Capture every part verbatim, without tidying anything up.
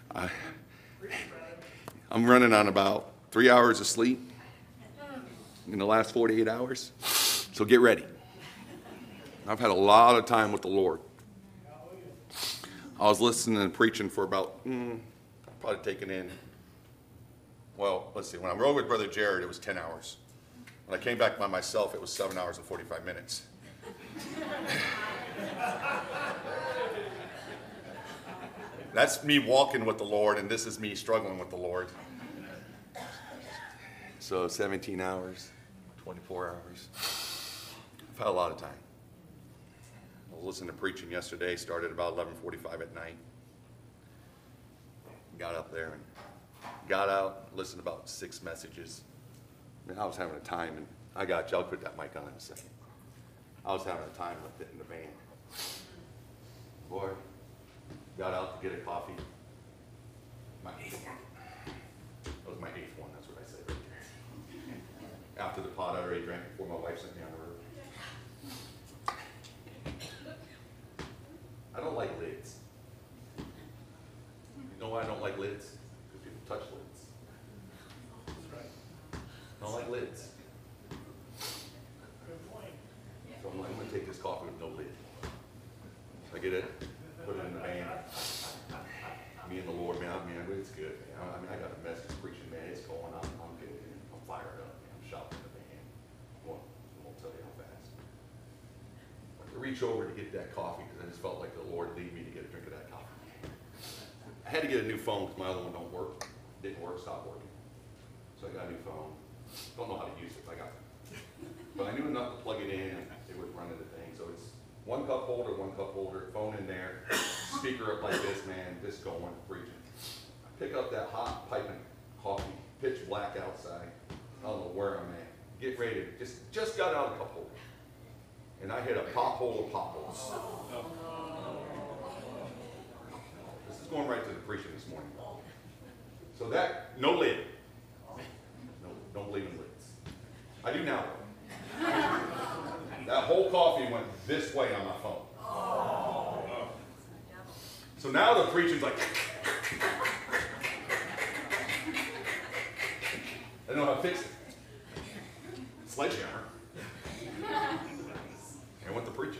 I, I'm running on about three hours of sleep in the last forty-eight hours. So get ready. I've had a lot of time with the Lord. I was listening and preaching for about, mm, probably taking in, well, let's see. When I rode with Brother Jared, it was ten hours. When I came back by myself, it was seven hours and forty-five minutes. That's me walking with the Lord, and this is me struggling with the Lord. So seventeen hours, twenty-four hours. I've had a lot of time. I was listening to preaching yesterday, started about eleven forty-five at night. Got up there and got out, listened to about six messages. I mean, I was having a time, and I got you. I'll put that mic on in a second. I was having a time with it in the van. Boy, got out to get a coffee. My eighth one. That was my eighth one. That's what I said right there. After the pot I already drank before my wife sent me on the road. I don't like lids. You know why I don't like lids? Because people touch lids. I don't like lids. So I'm like, I'm going to take this coffee with no lid. I get it, put it in the van. Me and the Lord, man, I mean, it's good, man. I mean, I got a message preaching, man. It's going on. I'm getting it. I'm fired up, man. I'm shouting in the van. I won't, I won't tell you how fast. I reach over to get that coffee because I just felt like the Lord lead me to get a drink of that coffee. I had to get a new phone because my other one don't work. Didn't work, stopped working. So I got a new phone. Don't know how to use it, but I got it. But I knew enough to plug it in and it would run into things. So it's one cup holder, one cup holder, phone in there, speaker up like this, man, this going, preaching. I pick up that hot piping coffee, pitch black outside. I don't know where I'm at. Get ready to, just, just got out of a cup holder. And I hit a pothole of potholes. This is going right to the preaching this morning. So that, no lid. No, don't believe in lids. I do now. That whole coffee went this way on my phone. Oh. So now the preaching's like, I don't know how to fix it. Sledgehammer. And went to preaching.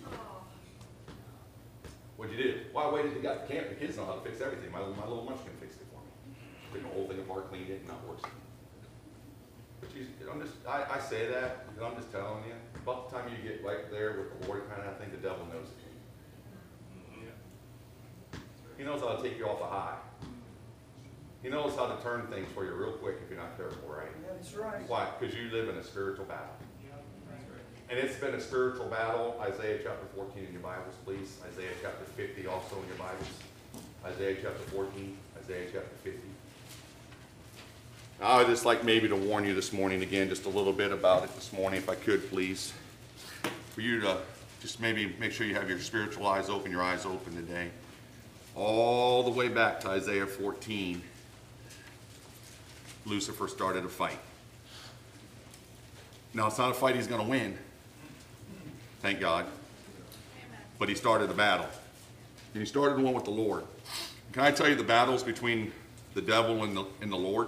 What'd you do? Well, I waited to get to camp. The kids know how to fix everything. My, my little munchkin fixed it for me. Took the whole thing apart, cleaned it, and not worse. But you, I'm just, I, I say that because I'm just telling you, about the time you get right there with the Lord, kind of, I think the devil knows it. He knows how to take you off a high. He knows how to turn things for you real quick if you're not careful, right? That's right. Why? Because you live in a spiritual battle. And it's been a spiritual battle. Isaiah chapter fourteen in your Bibles, please. Isaiah chapter fifty also in your Bibles. Isaiah chapter fourteen, Isaiah chapter fifty. I would just like maybe to warn you this morning again, just a little bit about it this morning, if I could, please. For you to just maybe make sure you have your spiritual eyes open, your eyes open today. All the way back to Isaiah fourteen, Lucifer started a fight. Now, it's not a fight he's going to win. Thank God. But he started a battle. And he started one with the Lord. Can I tell you the battles between the devil and the, and the Lord?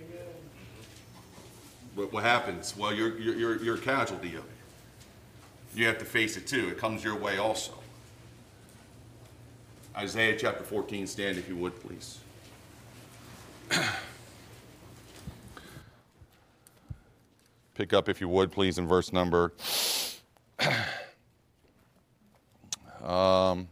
But what happens? Well, you're, you're, you're a casualty of it. You have to face it too. It comes your way also. Isaiah chapter fourteen, stand if you would, please. Pick up, if you would, please, in verse number... um,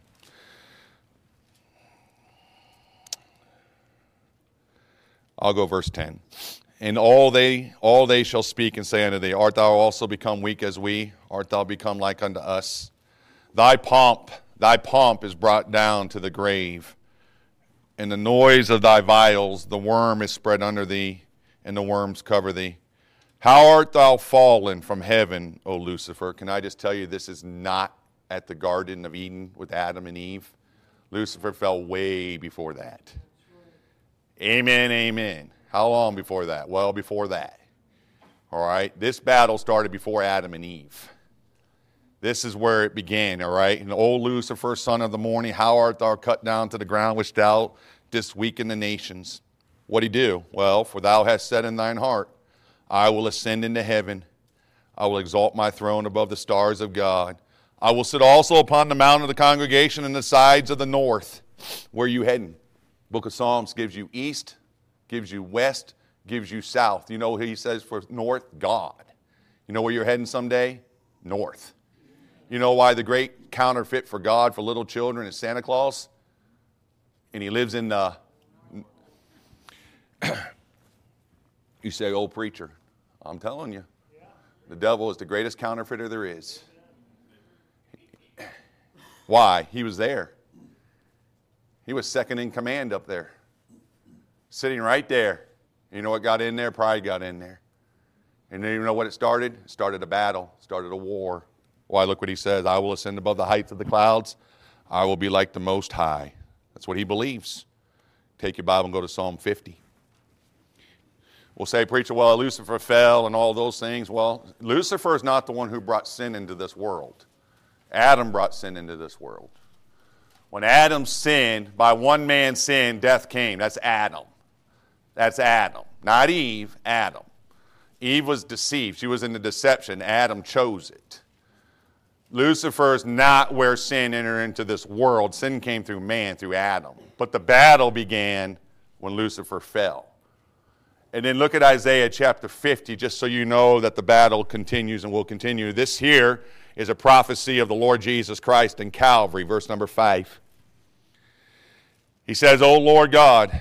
I'll go verse ten. And all they all they shall speak and say unto thee, art thou also become weak as we? Art thou become like unto us? Thy pomp, thy pomp is brought down to the grave. And the noise of thy vials, the worm is spread under thee, and the worms cover thee. How art thou fallen from heaven, O Lucifer? Can I just tell you, this is not at the Garden of Eden with Adam and Eve. Lucifer fell way before that. Amen, amen. How long before that? Well, before that. All right? This battle started before Adam and Eve. This is where it began, all right? And O Lucifer, son of the morning, how art thou cut down to the ground, which thou justice weaken the nations. What'd he do? Well, for thou hast said in thine heart, I will ascend into heaven. I will exalt my throne above the stars of God. I will sit also upon the mount of the congregation in the sides of the north. Where are you heading? Book of Psalms gives you east, gives you west, gives you south. You know what he says for north? God. You know where you're heading someday? North. You know why the great counterfeit for God for little children is Santa Claus? And he lives in the... You say, old preacher. I'm telling you. The devil is the greatest counterfeiter there is. Why? He was there. He was second in command up there. Sitting right there. You know what got in there? Pride got in there. And you know what it started? It started a battle. It started a war. Why, look what he says. I will ascend above the heights of the clouds. I will be like the Most High. That's what he believes. Take your Bible and go to Psalm fifty. We'll say, preacher, well, Lucifer fell and all those things. Well, Lucifer is not the one who brought sin into this world. Adam brought sin into this world. When Adam sinned, by one man's sin, death came. That's Adam. That's Adam. Not Eve, Adam. Eve was deceived. She was in the deception. Adam chose it. Lucifer is not where sin entered into this world. Sin came through man, through Adam. But the battle began when Lucifer fell. And then look at Isaiah chapter fifty, just so you know that the battle continues and will continue. This here is a prophecy of the Lord Jesus Christ in Calvary, verse number five. He says, O Lord God,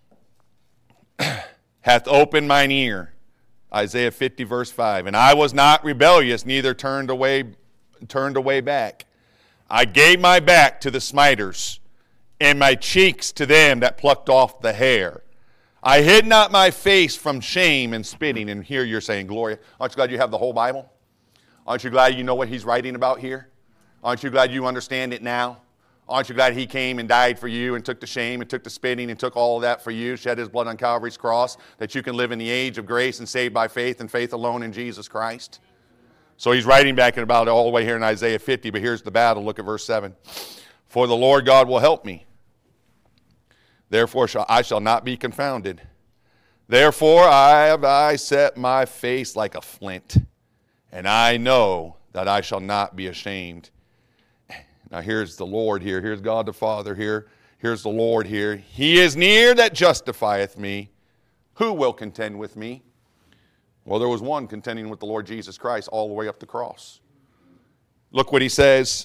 hath opened mine ear. Isaiah fifty, verse five. And I was not rebellious, neither turned away, turned away back. I gave my back to the smiters, and my cheeks to them that plucked off the hair. I hid not my face from shame and spitting. And here you're saying, Gloria, aren't you glad you have the whole Bible? Aren't you glad you know what he's writing about here? Aren't you glad you understand it now? Aren't you glad he came and died for you and took the shame and took the spitting and took all of that for you, shed his blood on Calvary's cross, that you can live in the age of grace and saved by faith and faith alone in Jesus Christ? So he's writing back about it all the way here in Isaiah fifty, but here's the battle. Look at verse seven. For the Lord God will help me. Therefore shall, I shall not be confounded. Therefore I have I set my face like a flint, and I know that I shall not be ashamed. Now here's the Lord here. Here's God the Father here. Here's the Lord here. He is near that justifieth me. Who will contend with me? Well, there was one contending with the Lord Jesus Christ all the way up the cross. Look what he says.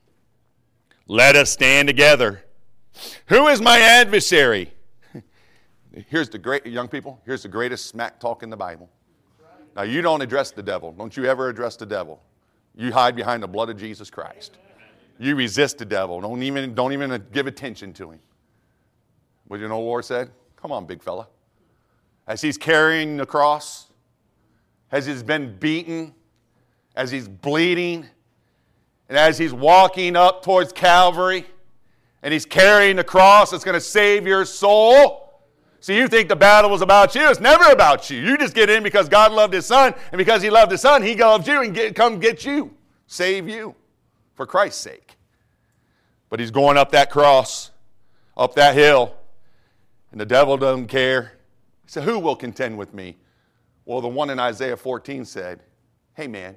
Let us stand together. Who is my adversary? Here's the great, young people, here's the greatest smack talk in the Bible. Now, you don't address the devil. Don't you ever address the devil. You hide behind the blood of Jesus Christ. You resist the devil. Don't even, don't even give attention to him. But you know what the Lord said? Come on, big fella. As he's carrying the cross, as he's been beaten, as he's bleeding, and as he's walking up towards Calvary, and he's carrying the cross that's going to save your soul. So you think the battle was about you. It's never about you. You just get in because God loved his son, and because he loved his son, he loved you and get, come get you, save you for Christ's sake. But he's going up that cross, up that hill, and the devil doesn't care. He said, who will contend with me? Well, the one in Isaiah fourteen said, hey man,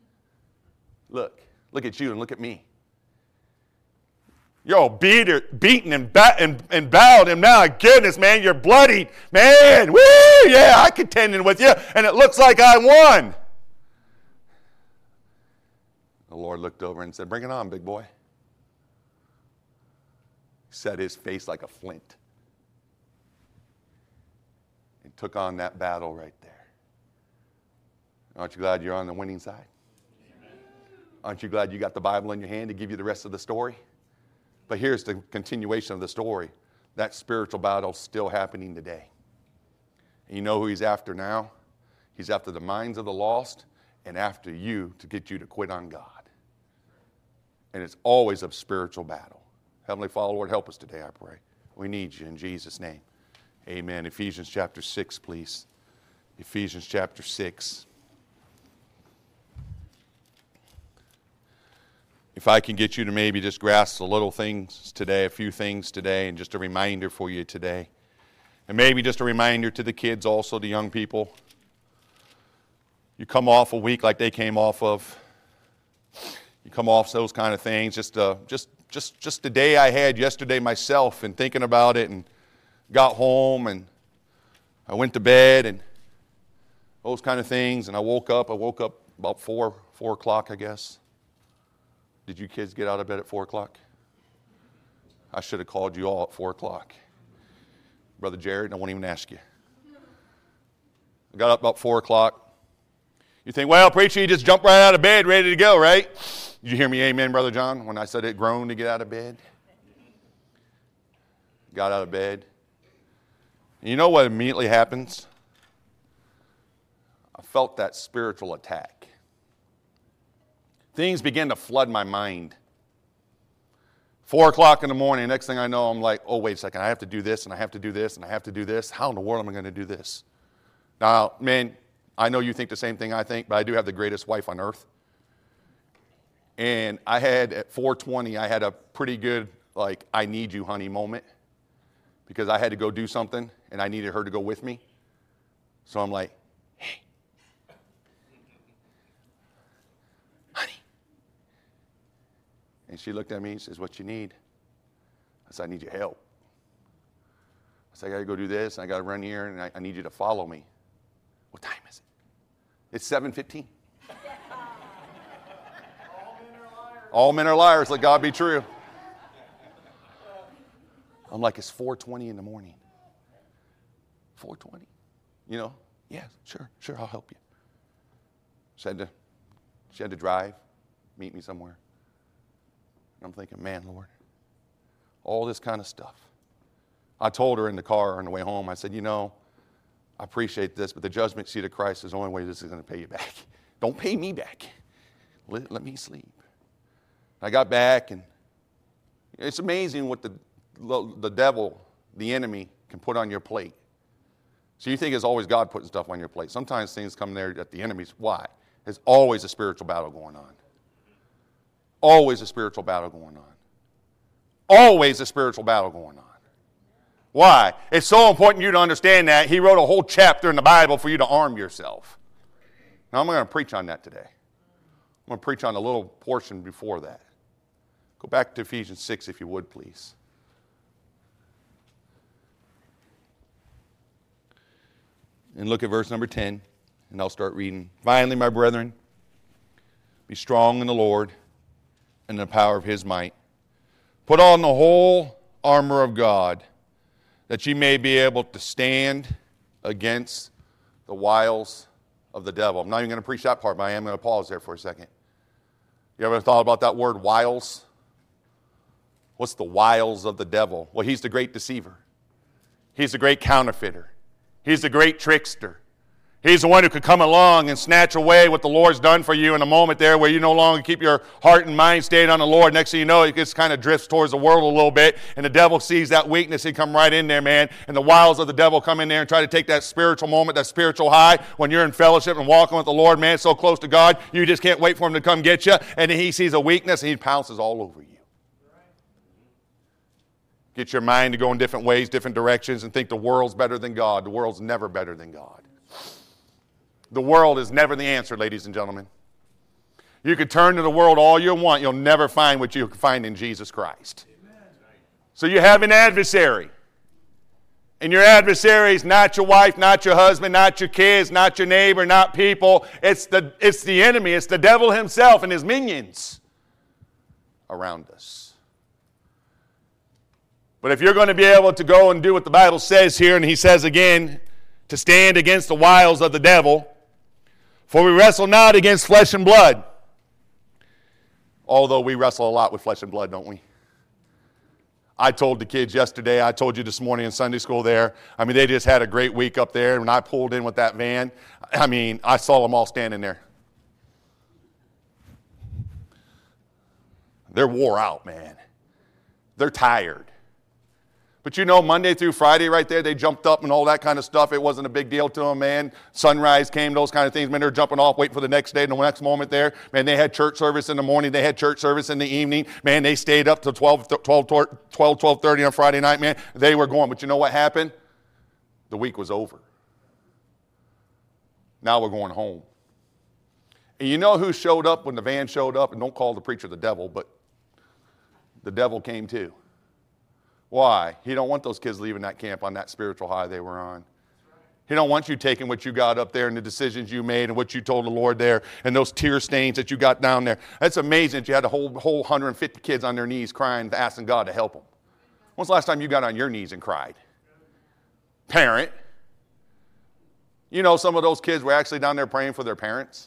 look, look at you and look at me. You're all beat, beaten and, ba- and, and bowed him now. Goodness, man, you're bloody. Man, woo, yeah, I contended with you, and it looks like I won. The Lord looked over and said, bring it on, big boy. He set his face like a flint and took on that battle right there. Aren't you glad you're on the winning side? Aren't you glad you got the Bible in your hand to give you the rest of the story? But here's the continuation of the story. That spiritual battle is still happening today. And you know who he's after now? He's after the minds of the lost and after you to get you to quit on God. And it's always a spiritual battle. Heavenly Father, Lord, help us today, I pray. We need you in Jesus' name. Amen. Ephesians chapter six, please. Ephesians chapter six. if I can get you to maybe just grasp the little things today, a few things today, and just a reminder for you today. And maybe just a reminder to the kids also, the young people. You come off a week like they came off of. You come off those kind of things. Just, uh, just, just, just the day I had yesterday myself, and thinking about it, and got home, and I went to bed, and those kind of things. And I woke up. I woke up about four, four o'clock, I guess. Did you kids get out of bed at four o'clock? I should have called you all at four o'clock. Brother Jared, I won't even ask you. I got up about four o'clock. You think, well, preacher, you just jumped right out of bed, ready to go, right? Did you hear me, amen, Brother John, when I said it groaned to get out of bed? Got out of bed. And you know what immediately happens? I felt that spiritual attack. Things began to flood my mind. Four o'clock in the morning, next thing I know, I'm like, oh, wait a second, I have to do this, and I have to do this, and I have to do this. How in the world am I going to do this? Now, man, I know you think the same thing I think, but I do have the greatest wife on earth. And I had, at four twenty, I had a pretty good, like, I need you, honey moment, because I had to go do something, and I needed her to go with me. So I'm like, hey, honey. And she looked at me and says, what you need? I said, I need your help. I said, I got to go do this, and I got to run here, and I, I need you to follow me. What time is it? It's seven fifteen. All men are liars, let God be true. I'm like, it's four twenty in the morning. four twenty? You know, yeah, sure, sure, I'll help you. She had to, she had to drive, meet me somewhere. And I'm thinking, man, Lord, all this kind of stuff. I told her in the car on the way home, I said, you know, I appreciate this, but the judgment seat of Christ is the only way this is going to pay you back. Don't pay me back. Let, let me sleep. I got back, and it's amazing what the, the devil, the enemy, can put on your plate. So you think it's always God putting stuff on your plate. Sometimes things come there at the enemy's. Why? There's always a spiritual battle going on. Always a spiritual battle going on. Always a spiritual battle going on. Why? It's so important you to understand that. He wrote a whole chapter in the Bible for you to arm yourself. Now I'm going to preach on that today. I'm going to preach on a little portion before that. Go back to Ephesians six if you would, please. And look at verse number ten, and I'll start reading. Finally, my brethren, be strong in the Lord and in the power of his might. Put on the whole armor of God, that ye may be able to stand against the wiles of the devil. I'm not even going to preach that part, but I am going to pause there for a second. You ever thought about that word, wiles? What's the wiles of the devil? Well, he's the great deceiver. He's the great counterfeiter. He's the great trickster. He's the one who could come along and snatch away what the Lord's done for you in a moment there where you no longer keep your heart and mind stayed on the Lord. Next thing you know, it just kind of drifts towards the world a little bit, and the devil sees that weakness. He come right in there, man, and the wiles of the devil come in there and try to take that spiritual moment, that spiritual high when you're in fellowship and walking with the Lord, man, so close to God, you just can't wait for him to come get you, and then he sees a weakness and he pounces all over you. Get your mind to go in different ways, different directions, and think the world's better than God. The world's never better than God. The world is never the answer, ladies and gentlemen. You could turn to the world all you want. You'll never find what you can find in Jesus Christ. Amen. So you have an adversary. And your adversary is not your wife, not your husband, not your kids, not your neighbor, not people. It's the, it's the enemy. It's the devil himself and his minions around us. But if you're going to be able to go and do what the Bible says here, and he says again, to stand against the wiles of the devil, for we wrestle not against flesh and blood. Although we wrestle a lot with flesh and blood, don't we? I told the kids yesterday, I told you this morning in Sunday school there, I mean, they just had a great week up there. When I pulled in with that van, I mean, I saw them all standing there. They're wore out, man. They're tired. But you know, Monday through Friday right there, they jumped up and all that kind of stuff. It wasn't a big deal to them, man. Sunrise came, those kind of things. Man, they're jumping off, waiting for the next day, and the next moment there. Man, they had church service in the morning. They had church service in the evening. Man, they stayed up till twelve, twelve, twelve, twelve thirty on Friday night, man. They were going. But you know what happened? The week was over. Now we're going home. And you know who showed up when the van showed up? And don't call the preacher the devil, but the devil came too. Why? He don't want those kids leaving that camp on that spiritual high they were on. He don't want you taking what you got up there and the decisions you made and what you told the Lord there and those tear stains that you got down there. That's amazing that you had a whole, whole one hundred fifty kids on their knees crying, asking God to help them. When's the last time you got on your knees and cried? Parent. You know, some of those kids were actually down there praying for their parents.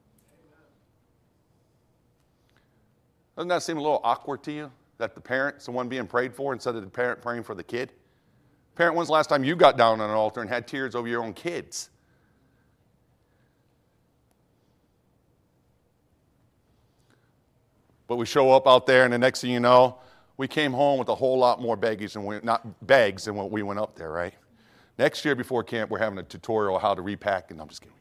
Doesn't that seem a little awkward to you? That the parent's the one being prayed for instead of the parent praying for the kid? Parent, when's the last time you got down on an altar and had tears over your own kids? But we show up out there, and the next thing you know, we came home with a whole lot more baggage than we, not bags than what we went up there, right? Next year before camp, we're having a tutorial on how to repack, and I'm just kidding.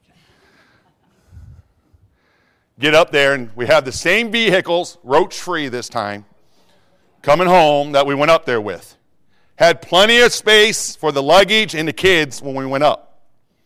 Get up there, and we have the same vehicles, roach-free this time, coming home that we went up there with. Had plenty of space for the luggage and the kids when we went up.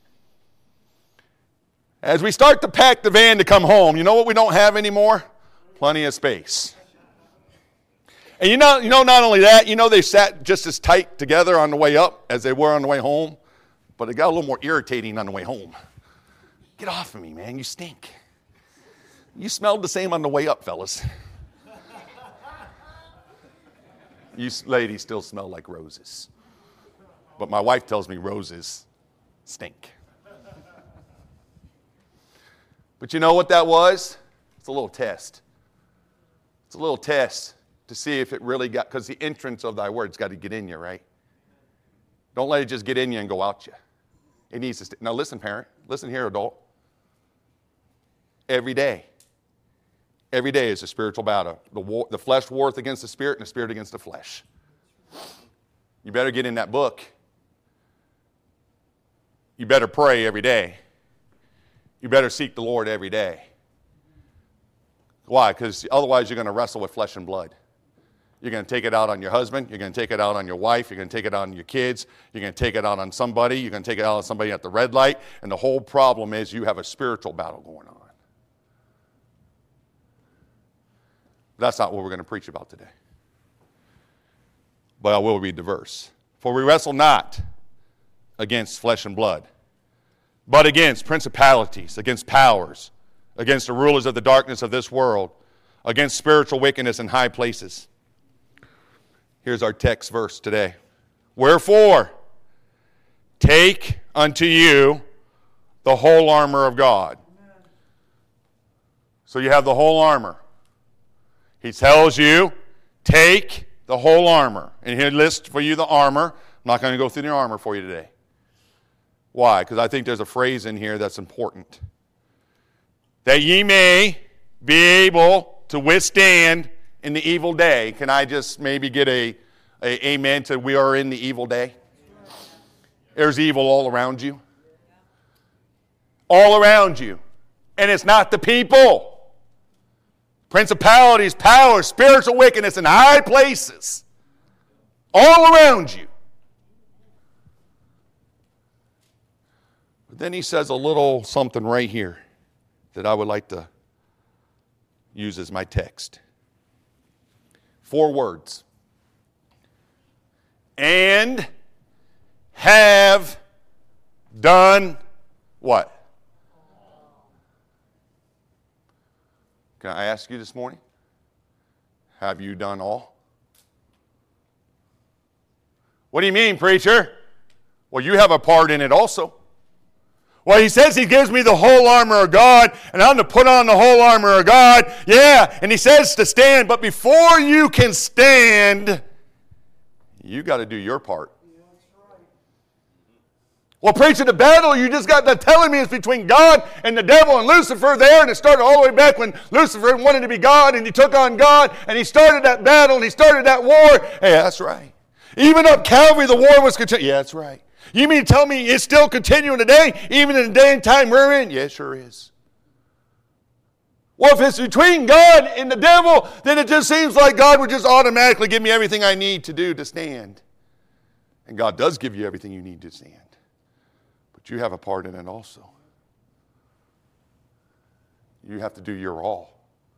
As we start to pack the van to come home, you know what we don't have anymore? Plenty of space. And you know, you know, not only that, you know they sat just as tight together on the way up as they were on the way home, but it got a little more irritating on the way home. Get off of me, man, you stink. You smelled the same on the way up, fellas. You ladies still smell like roses. But my wife tells me roses stink. But you know what that was? It's a little test. It's a little test to see if it really got, because the entrance of thy word's got to get in you, right? Don't let it just get in you and go out you. It needs to stay. Now listen, parent. Listen here, adult. Every day. Every day is a spiritual battle. The, war, the flesh warreth against the spirit and the spirit against the flesh. You better get in that book. You better pray every day. You better seek the Lord every day. Why? Because otherwise you're going to wrestle with flesh and blood. You're going to take it out on your husband. You're going to take it out on your wife. You're going to take it out on your kids. You're going to take it out on somebody. You're going to take it out on somebody at the red light. And the whole problem is you have a spiritual battle going on. That's not what we're going to preach about today. But I will read the verse. For we wrestle not against flesh and blood, but against principalities, against powers, against the rulers of the darkness of this world, against spiritual wickedness in high places. Here's our text verse today. Wherefore, take unto you the whole armor of God. So you have the whole armor. He tells you, take the whole armor. And he lists for you the armor. I'm not going to go through the armor for you today. Why? Because I think there's a phrase in here that's important. That ye may be able to withstand in the evil day. Can I just maybe get a, a amen to we are in the evil day? There's evil all around you. All around you. And it's not the people. Principalities, powers, spiritual wickedness in high places. All around you. But then he says a little something right here that I would like to use as my text. Four words. And have done what? Can I ask you this morning? Have you done all? What do you mean, preacher? Well, you have a part in it also. Well, he says he gives me the whole armor of God, and I'm to put on the whole armor of God. Yeah, and he says to stand, but before you can stand, you got to do your part. Well, preaching the battle, you just got that telling me it's between God and the devil and Lucifer there, and it started all the way back when Lucifer wanted to be God, and he took on God, and he started that battle, and he started that war. Hey, that's right. Even up Calvary, the war was continuing. Yeah, that's right. You mean to tell me it's still continuing today, even in the day and time we're in? Yeah, it sure is. Well, if it's between God and the devil, then it just seems like God would just automatically give me everything I need to do to stand. And God does give you everything you need to stand. But you have a part in it also. You have to do your all.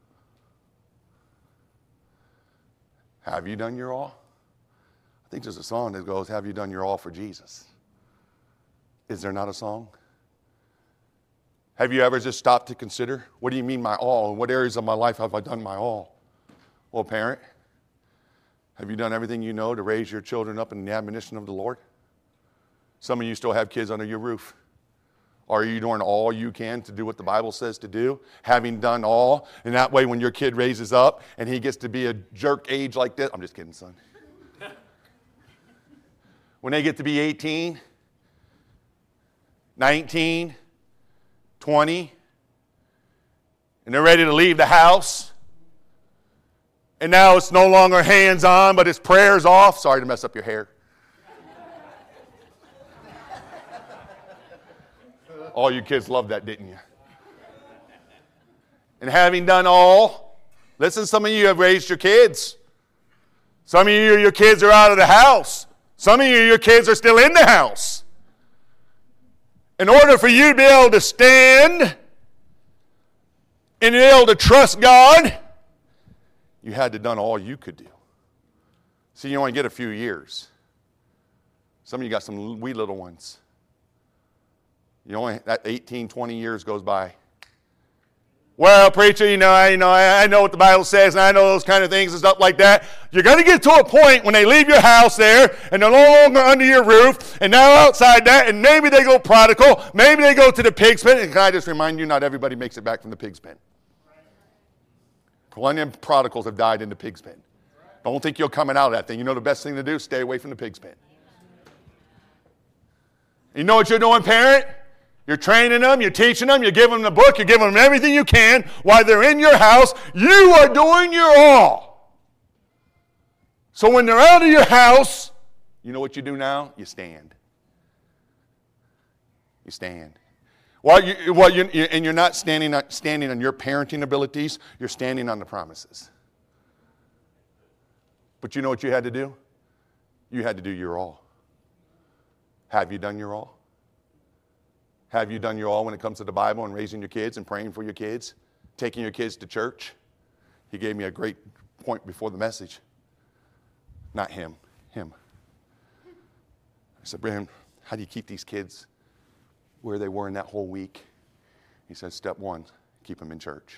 Have you done your all? I think there's a song that goes, have you done your all for Jesus? Is there not a song? Have you ever just stopped to consider, what do you mean my all? In what areas of my life have I done my all? Well, parent, have you done everything you know to raise your children up in the admonition of the Lord? Some of you still have kids under your roof. Are you doing all you can to do what the Bible says to do? Having done all, and that way when your kid raises up and he gets to be a jerk age like this, I'm just kidding, son. When they get to be eighteen, nineteen, twenty, and they're ready to leave the house, and now it's no longer hands-on, but it's prayers off. Sorry to mess up your hair. All you kids loved that, didn't you? And having done all, listen, some of you have raised your kids. Some of you, your kids are out of the house. Some of you, your kids are still in the house. In order for you to be able to stand and be able to trust God, you had to done all you could do. See, you only get a few years. Some of you got some wee little ones. You only, that eighteen, twenty years goes by. Well, preacher, you know, I, you know, I know what the Bible says, and I know those kind of things and stuff like that. You're going to get to a point when they leave your house there, and they're no longer under your roof, and now outside that, and maybe they go prodigal, maybe they go to the pig's pen. And can I just remind you, not everybody makes it back from the pig's pen. Plenty of prodigals have died in the pig's pen. Don't think you're coming out of that thing. You know the best thing to do? Stay away from the pig's pen. You know what you're doing, parent? You're training them, you're teaching them, you're giving them the book, you're giving them everything you can. While they're in your house, you are doing your all. So when they're out of your house, you know what you do now? You stand. You stand. While you, while you, and you're not standing on, standing on your parenting abilities, you're standing on the promises. But you know what you had to do? You had to do your all. Have you done your all? Have you done your all when it comes to the Bible and raising your kids and praying for your kids, taking your kids to church? He gave me a great point before the message. Not him, him. I said, Brandon, how do you keep these kids where they were in that whole week? He said, step one, keep them in church.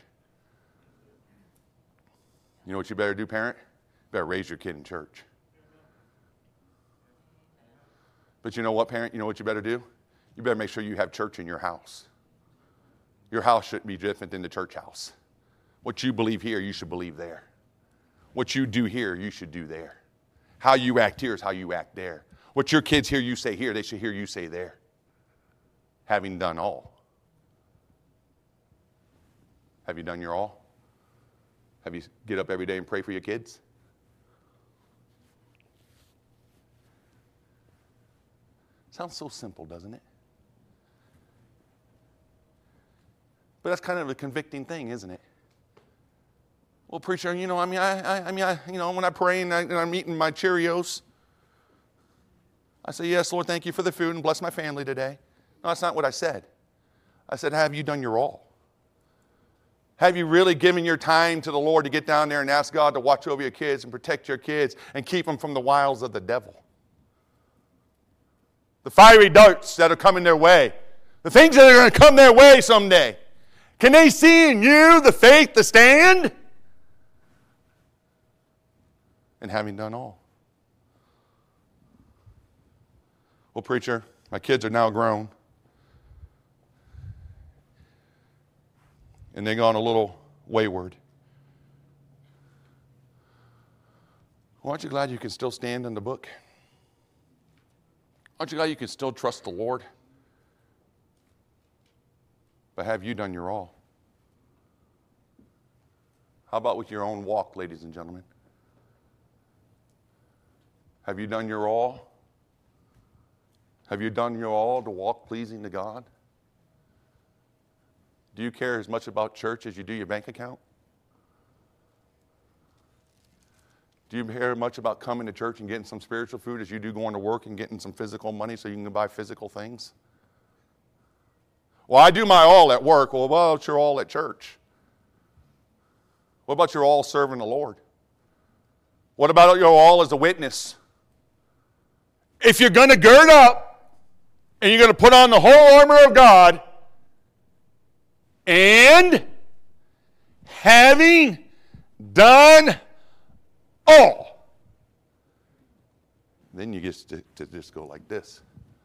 You know what you better do, parent? You better raise your kid in church. But you know what, parent? You know what you better do? You better make sure you have church in your house. Your house shouldn't be different than the church house. What you believe here, you should believe there. What you do here, you should do there. How you act here is how you act there. What your kids hear you say here, they should hear you say there. Having done all. Have you done your all? Have you get up every day and pray for your kids? Sounds so simple, doesn't it? But that's kind of a convicting thing, isn't it? Well, preacher, you know, I mean, I, I, I mean, I, you know, when I pray and, I, and I'm eating my Cheerios, I say, yes, Lord, thank you for the food and bless my family today. No, that's not what I said. I said, have you done your all? Have you really given your time to the Lord to get down there and ask God to watch over your kids and protect your kids and keep them from the wiles of the devil? The fiery darts that are coming their way. The things that are going to come their way someday. Can they see in you the faith to stand? And having done all. Well, preacher, my kids are now grown. And they've gone a little wayward. Well, aren't you glad you can still stand in the book? Aren't you glad you can still trust the Lord? But have you done your all? How about with your own walk, ladies and gentlemen? Have you done your all? Have you done your all to walk pleasing to God? Do you care as much about church as you do your bank account? Do you care much about coming to church and getting some spiritual food as you do going to work and getting some physical money so you can buy physical things? Well, I do my all at work. Well, what about your all at church? What about your all serving the Lord? What about your all as a witness? If you're going to gird up and you're going to put on the whole armor of God, and having done all, then you get to, to just go like this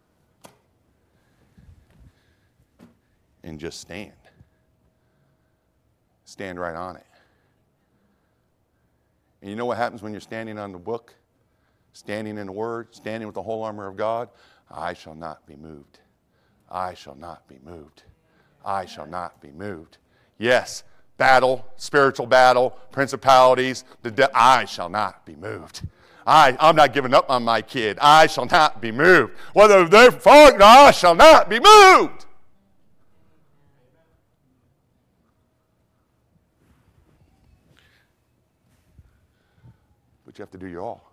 and just stand. Stand right on it. And you know what happens when you're standing on the book? Standing in the Word, standing with the whole armor of God? I shall not be moved. I shall not be moved. I shall not be moved. Yes, battle, spiritual battle, principalities, the de- I shall not be moved. I, I'm not giving up on my kid. I shall not be moved. Whether they're falling, I shall not be moved. But you have to do your all.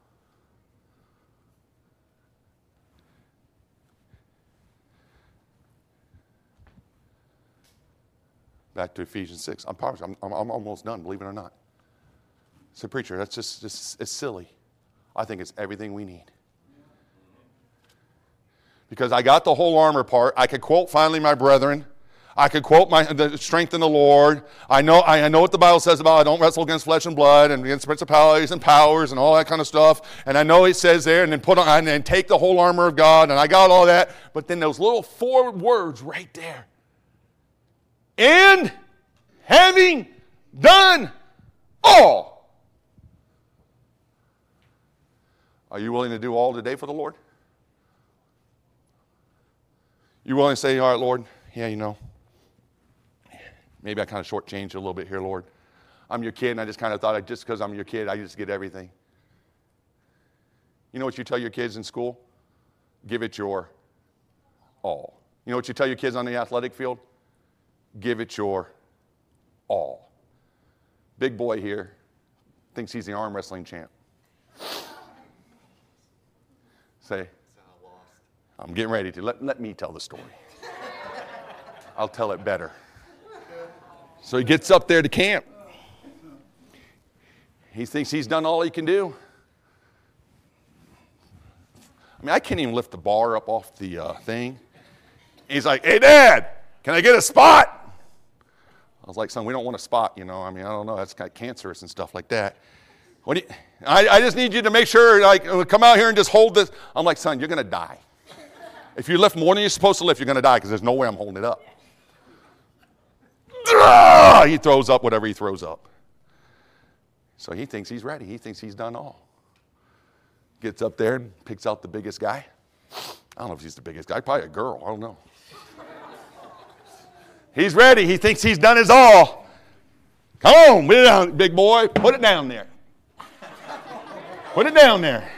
Back to Ephesians six. I'm, I'm, I'm almost done, believe it or not. So, preacher, that's just, just it's silly. I think it's everything we need. Because I got the whole armor part. I could quote, finally, my brethren. I could quote my the strength in the Lord. I know, I know what the Bible says about I don't wrestle against flesh and blood and against principalities and powers and all that kind of stuff. And I know it says there, and then put on and then take the whole armor of God, and I got all that. But then those little four words right there. And having done all. Are you willing to do all today for the Lord? You willing to say, all right, Lord, yeah, you know, maybe I kind of shortchanged you a little bit here, Lord. I'm your kid, and I just kind of thought I, just because I'm your kid, I just get everything. You know what you tell your kids in school? Give it your all. You know what you tell your kids on the athletic field? Give it your all. Big boy here thinks he's the arm wrestling champ. Say, I'm getting ready to. Let, let me tell the story. I'll tell it better. So he gets up there to camp. He thinks he's done all he can do. I mean, I can't even lift the bar up off the uh, thing. He's like, hey, Dad, can I get a spot? I was like, son, we don't want a spot, you know. I mean, I don't know. That's kind of cancerous and stuff like that. What do you, I, I just need you to make sure, like, come out here and just hold this. I'm like, son, you're going to die. If you lift more than you're supposed to lift, you're going to die because there's no way I'm holding it up. He throws up whatever he throws up. So he thinks he's ready. He thinks he's done all. Gets up there and picks out the biggest guy. I don't know if he's the biggest guy. Probably a girl. I don't know. He's ready. He thinks he's done his all. Come on, put it down, big boy. Put it down there. Put it down there.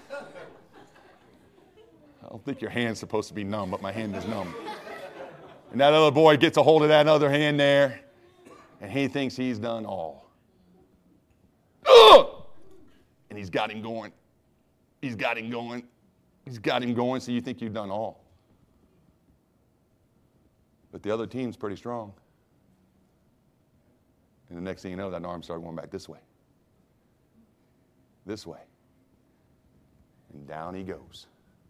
I don't think your hand's supposed to be numb, but my hand is numb. And that other boy gets a hold of that other hand there, and he thinks he's done all. Ugh! And he's got him going. He's got him going. He's got him going, so you think you've done all. But the other team's pretty strong. And the next thing you know, that arm started going back this way. This way. And down he goes.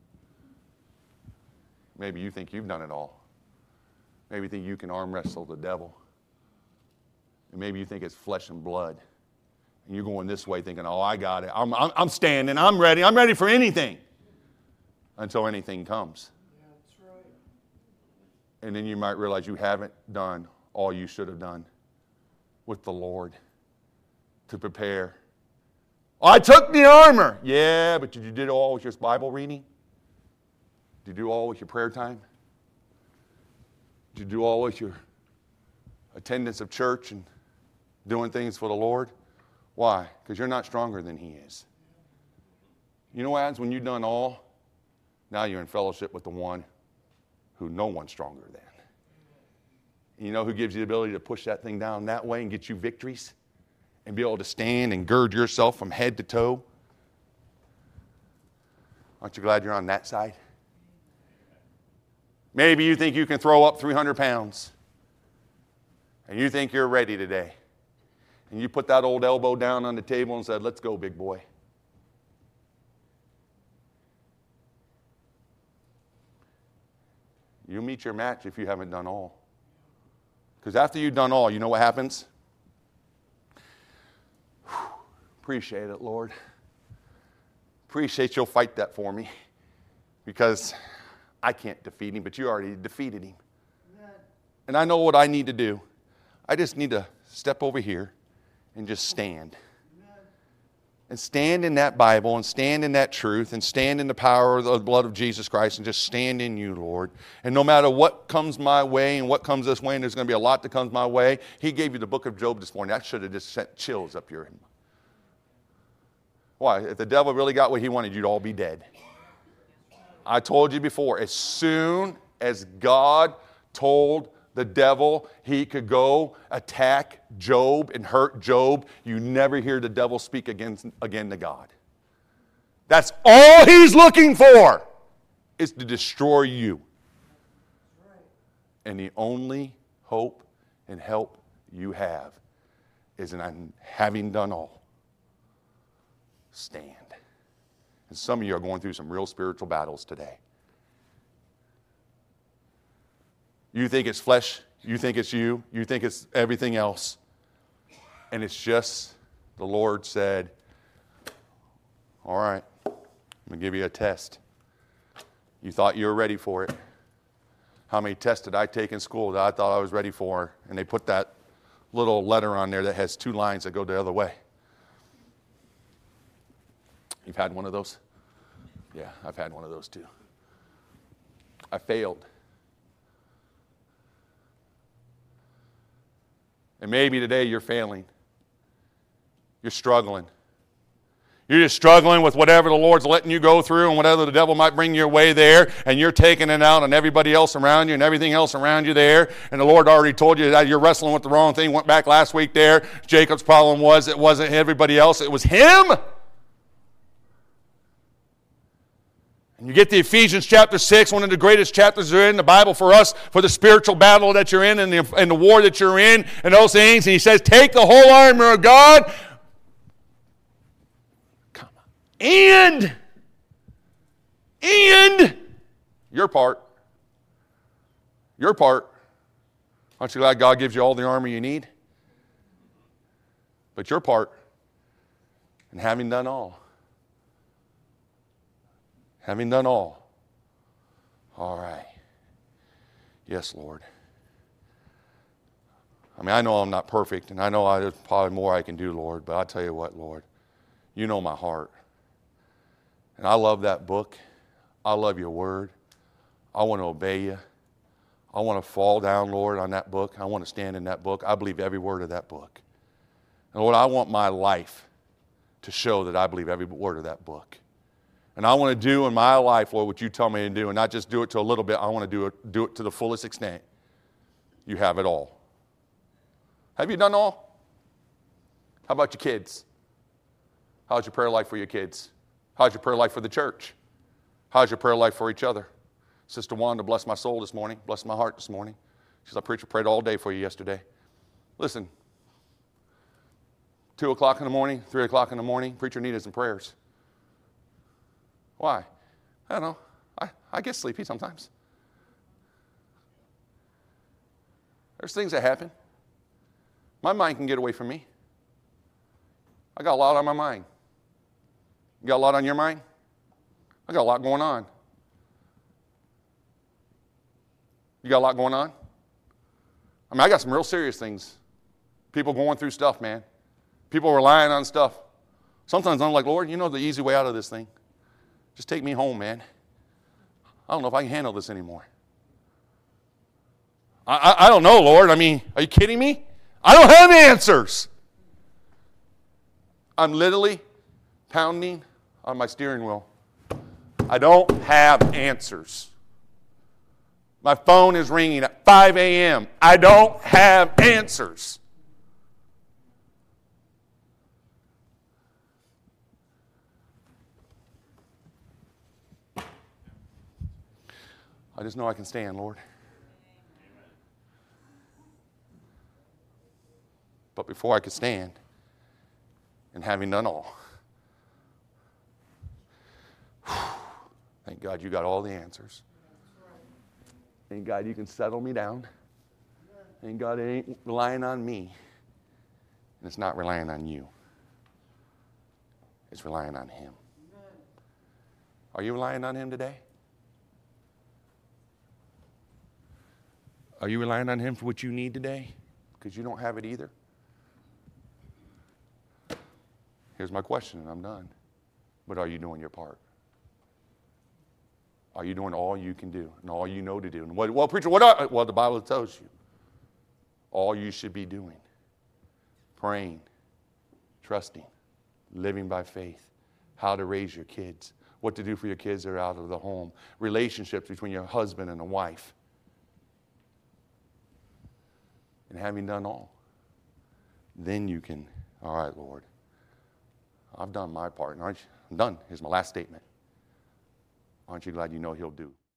Maybe you think you've done it all. Maybe you think you can arm wrestle the devil. And maybe you think it's flesh and blood. And you're going this way thinking, oh, I got it. I'm, I'm, I'm standing. I'm ready. I'm ready for anything. Until anything comes. Yeah, that's right. And then you might realize you haven't done all you should have done with the Lord to prepare. I took the armor. Yeah, but did you do it all with your Bible reading? Did you do all with your prayer time? Did you do all with your attendance of church and doing things for the Lord? Why? Because you're not stronger than He is. You know what happens when you've done all? Now you're in fellowship with the one who no one's stronger than. You know who gives you the ability to push that thing down that way and get you victories? And be able to stand and gird yourself from head to toe? Aren't you glad you're on that side? Maybe you think you can throw up three hundred pounds. And you think you're ready today. And you put that old elbow down on the table and said, let's go, big boy. You'll meet your match if you haven't done all. Because after you've done all, you know what happens? Whew. Appreciate it, Lord. Appreciate you'll fight that for me. Because I can't defeat him, but you already defeated him. Amen. And I know what I need to do. I just need to step over here and just stand. Amen. And stand in that Bible and stand in that truth and stand in the power of the blood of Jesus Christ and just stand in you, Lord. And no matter what comes my way and what comes this way, and there's going to be a lot that comes my way, he gave you the book of Job this morning. That should have just sent chills up your. Why? If the devil really got what he wanted, you'd all be dead. I told you before, as soon as God told the devil he could go attack Job and hurt Job, you never hear the devil speak against, again to God. That's all he's looking for, is to destroy you. And the only hope and help you have is in having done all. Stand. And some of you are going through some real spiritual battles today. You think it's flesh, you think it's you, you think it's everything else. And it's just the Lord said, all right, I'm going to give you a test. You thought you were ready for it. How many tests did I take in school that I thought I was ready for? And they put that little letter on there that has two lines that go the other way. You've had one of those? Yeah, I've had one of those too. I failed. And maybe today you're failing. You're struggling. You're just struggling with whatever the Lord's letting you go through and whatever the devil might bring your way there, and you're taking it out on everybody else around you and everything else around you there. And the Lord already told you that you're wrestling with the wrong thing. Went back last week there. Jacob's problem was it wasn't everybody else. It was him. And you get to Ephesians chapter six, one of the greatest chapters there in the Bible for us, for the spiritual battle that you're in and the, and the war that you're in and those things. And he says, take the whole armor of God. Come on. And, and your part. Your part. Aren't you glad God gives you all the armor you need? But your part, and having done all. Having done all. All right. Yes, Lord. I mean, I know I'm not perfect, and I know I, there's probably more I can do, Lord, but I'll tell you what, Lord. You know my heart. And I love that book. I love your word. I want to obey you. I want to fall down, Lord, on that book. I want to stand in that book. I believe every word of that book. And Lord, I want my life to show that I believe every word of that book. And I want to do in my life, Lord, what you tell me to do, and not just do it to a little bit. I want to do it, do it to the fullest extent. You have it all. Have you done all? How about your kids? How's your prayer life for your kids? How's your prayer life for the church? How's your prayer life for each other? Sister Wanda blessed my soul this morning, blessed my heart this morning. She said, preacher prayed all day for you yesterday. Listen, two o'clock in the morning, three o'clock in the morning, preacher needed some prayers. Why? I don't know. I, I get sleepy sometimes. There's things that happen. My mind can get away from me. I got a lot on my mind. You got a lot on your mind? I got a lot going on. You got a lot going on? I mean, I got some real serious things. People going through stuff, man. People relying on stuff. Sometimes I'm like, Lord, you know the easy way out of this thing. Just take me home, man. I don't know if I can handle this anymore. I, I, I don't know, Lord. I mean, are you kidding me? I don't have answers. I'm literally pounding on my steering wheel. I don't have answers. My phone is ringing at five a.m. I don't have answers. I just know I can stand, Lord. But before I could stand, and having done all, thank God you got all the answers. Thank God you can settle me down. Thank God it ain't relying on me. And it's not relying on you. It's relying on Him. Are you relying on Him today? Are you relying on Him for what you need today? Because you don't have it either. Here's my question, and I'm done. But are you doing your part? Are you doing all you can do and all you know to do? And what, well, preacher, what are, well, the Bible tells you. All you should be doing. Praying, trusting, living by faith, how to raise your kids, what to do for your kids that are out of the home, relationships between your husband and a wife. And having done all, then you can, all right, Lord, I've done my part. And aren't you? I'm done. Here's my last statement. Aren't you glad you know He'll do?